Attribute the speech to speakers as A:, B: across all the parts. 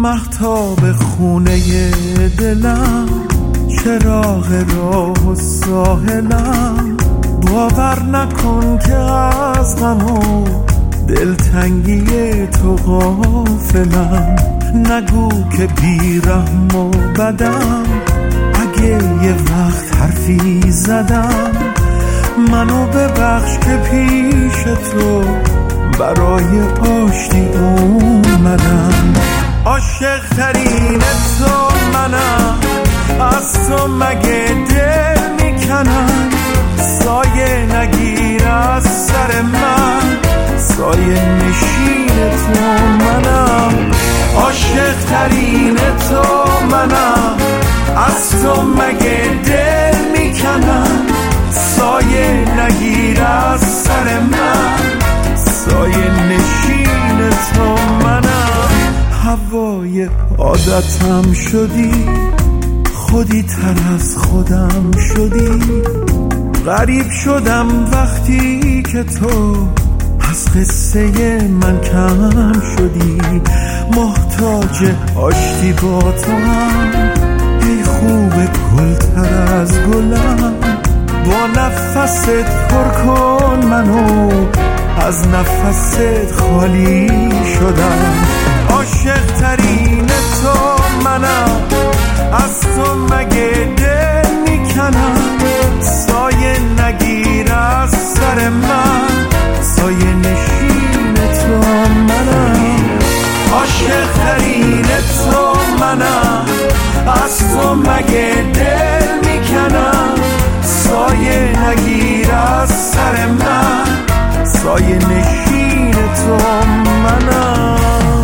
A: مهتاب خونه دلم، چراغ راه و ساحلم. باور نکن که از غم و دلتنگی تو غافلم. نگو که بیرحم و بدم، اگه یه وقت حرفی زدم. منو ببخش که پیش تو برای آشتی اومدم. عاشق ترین تو منم، از تو مگه دل میکنم. سایه نگیر از سر من، سایه نشین تو منم. عاشق ترین تو منم، از تو مگه دل میکنم. سایه نگیر از سر من، سایه نشین تو منم. هوای عادتم شدی، خودی تر از خودم شدی. غریب شدم وقتی که تو از قصه من کم شدی. محتاج آشتی با تو هم، ای خوب گل تر از گلم. با نفست پر کن منو، از نفست خالی شدم. عاشق ترین تو منم، از تو مگه دل میکنم. سایه نگیر از سر من، سایه نشین تو منم. عاشق ترین تو منم، از تو مگه دل میکنم. سایه نگیر از سر من، سایه نشین تو منم.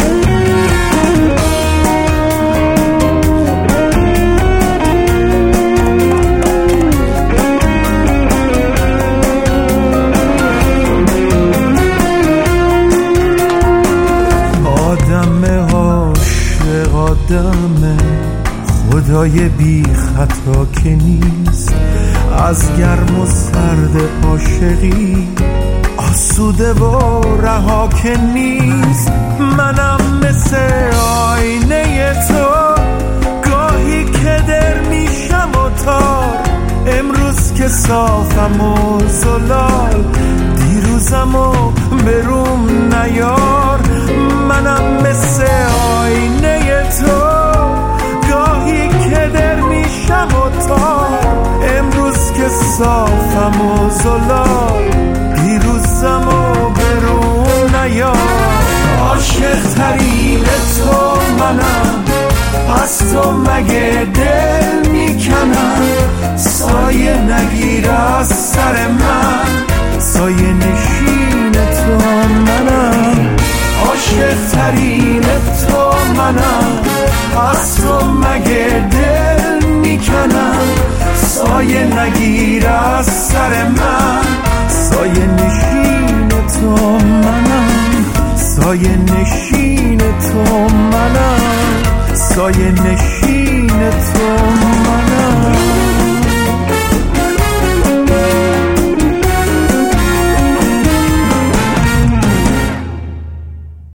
A: آدم خدای بی خطا که نیست. از گرم و سرد عاشقی آسوده و رها که نیست. منم مثل آینه تو، گاهی که در میشم و تار. امروز که صافم و زلال، دیروزم و بروم نیار. منم مثل آینه تو، گاهی که در میشم و تار. امروز که صافم و زلال، دیروزم و بروم نیار. عاشق ترین تو منم، از تو مگه دل میکنم. سایه نگیر از سر من، سایه نشین تو منم. عاشق ترین تو منم، از تو مگه دل میکنم. سایه نگیر از سر من، سایه نشین تو منم. سایه نشین تو منم، سایه نشین تو منم.